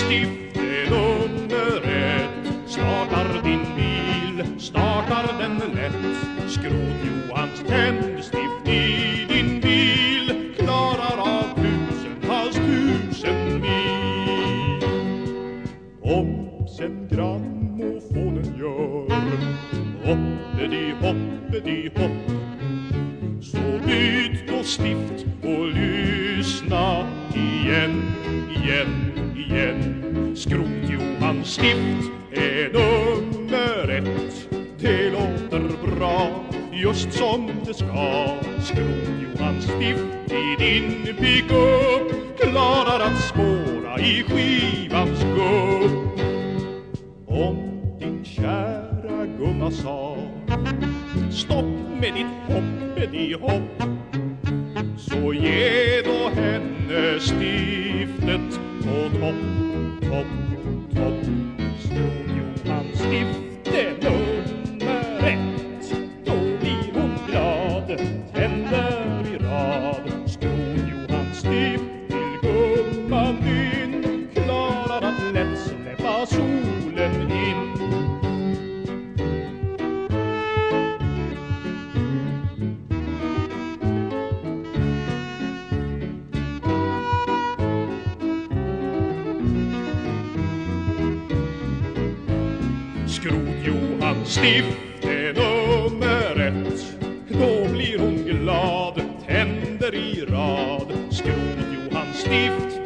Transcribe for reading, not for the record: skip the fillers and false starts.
stift är nummer ett. Startar din bil, startar den lätt. Skrot-Johans tändstift i din bil klarar av tusentals tusen mil. Om sen grammofonen gör hoppedi-hoppedi-hopp, så byt då stift och lyssna igen, igen, igen. Skrot-Johans stift är nummer ett. Det låter bra, just som det ska. Skrot-Johans stift i din pick-up klarar att spåra i skivans gupp. Om din kära gumma sa stopp med ditt hoppedi-hopp, så ge då henne stiftet på topp, topp, topp. Skrot-Johans stift är nummer ett. Då blir hon glad, tänder i rad. Skrot-Johans stift till gumman din klarar att lätt släppa solen in. Skrot-Johans stift är nummer ett. Då blir hon glad, tänder i rad. Skrot-Johans stift